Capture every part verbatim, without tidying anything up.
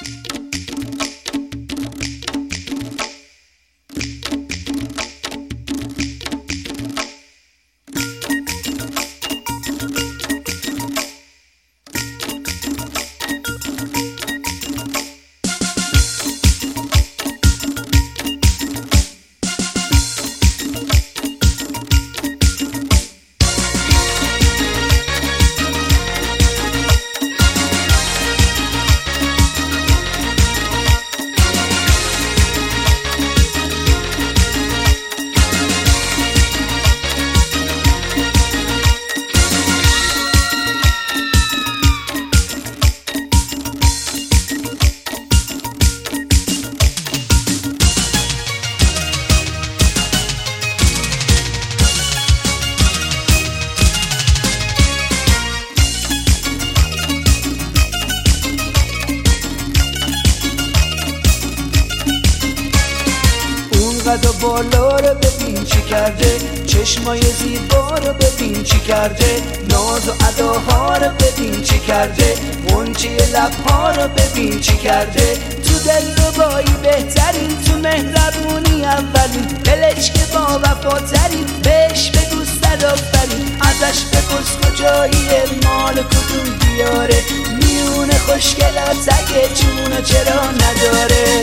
قد و بالا رو ببین چی کرده، چشمای زیبا رو ببین چی کرده، ناز و اداها رو ببین چی کرده، غنچه لبها رو ببین چی کرده. تو دلربایی بهترین، تو مهربونی اولین، دلش که با وفاترین، بهش بگو صد آفرین. ازش بپرس کجاییه، مال کدوم دیاره، میونه خوشگلات اگه جونو چرا نداره.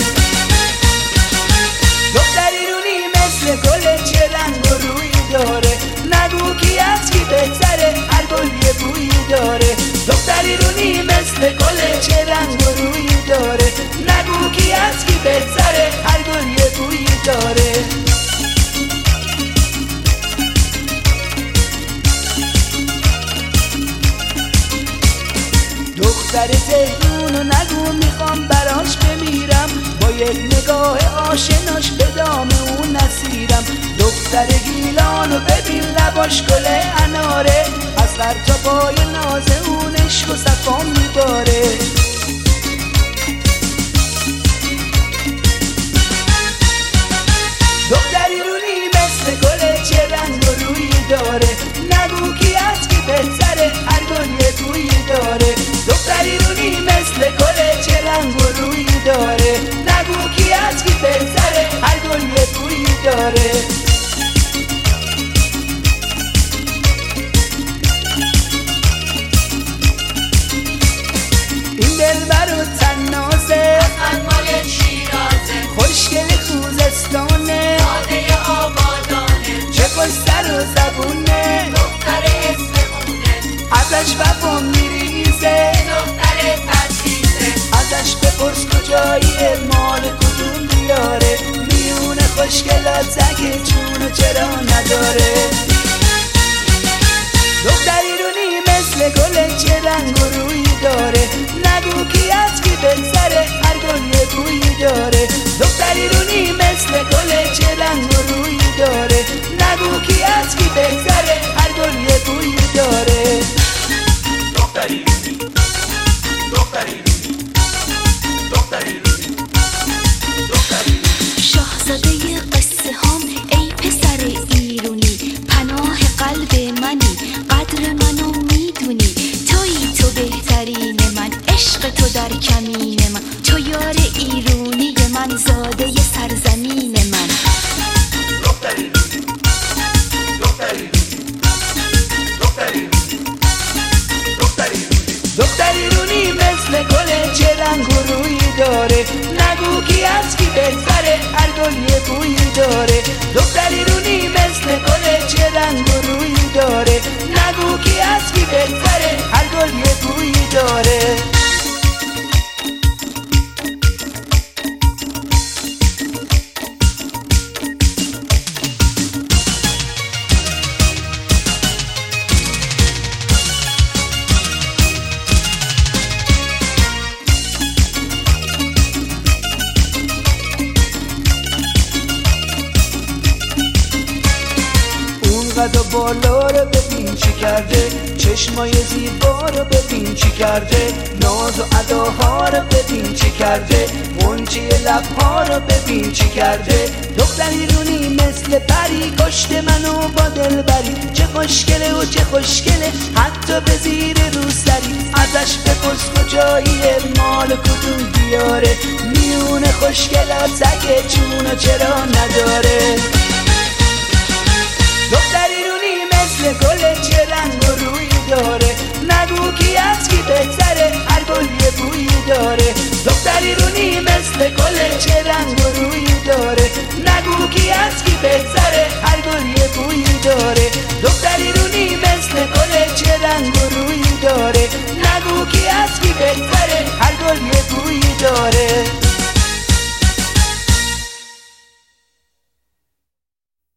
دختری رونی مثل گل، چه رنگ و روی داره، نگو کی از کی بهتره، هر گل یه بویی داره. دختری رونی مثل گل، چه رنگ و روی داره، نگو کی از کی بهتره، هر گل یه بویی داره. دختر تهرونو نگو میخوام براش بمیرم، با یک نگاه آشناش به دام اون نسیرم. دختر گیلانو ببین لباش گل اناره، از سر تا پای ناز اون عشق و صفا میباره. دختری رونی مثل گل، چه رنگ و روی داره، نگو کی از کی بهتره، هر گل یه بویی داره. دختری رونی مثل گل، چه رنگ و روی داره، نگو کی از کی بهتره، هر گل یه بویی داره. این دلبر و تنازه، من مال شیرازه، خوشگل خوزستانه، داده آبادانه، چه خوش سر و زبونه، دختر اسمونه، ازش وفا میریزه، دختر تدریسه. ازش بپرس کجاییه، مال کدوم دیاره، میونه خوشگلات اگه جونو چرا نداره. دختری رونی مثل گل، چه رنگ و روی داره، نگو کی از کی بهتره، هر گل یه بویی داره. دختری رونی مثل گل، چه رنگ و روی داره، نگو کی از کی بهتره، هر گل یه بویی داره. دختری رونی، دختری رونی، دختری رونی، دختری رونی. شاهزاده قصه هام ای پسر ایرونی، پناه قلب منی، قدر منو میدونی، تویی تو بهترین من، عشق تو در کمین من، تو یار ایرونی من، زاده سرزمین من. دختری رونی، دختری رونی، دختری رونی، دختری رونی. دختری رونی مثل گل، چه رنگ و روی داره، نگو کی از کی بهتره، هر گل یه بویی داره. دختری رونی مثل گل، چه رنگ و روی داره، نگو کی از کی بهتره، هر گل یه بویی داره. قد و بالا رو ببین چی کرده، چشمای زیبا رو ببین چی کرده، ناز و اداها رو ببین چی کرده، غنچه لبها رو ببین چی کرده. دختری رونی مثل پری، کشت منو با دلبری، چه خوشگله و چه خوشگله، حتی به زیر روسری. ازش بپرس کجاییه، مال کدوم بیاره، میونه خوشگلات اگه جونو چرا نداره. دختر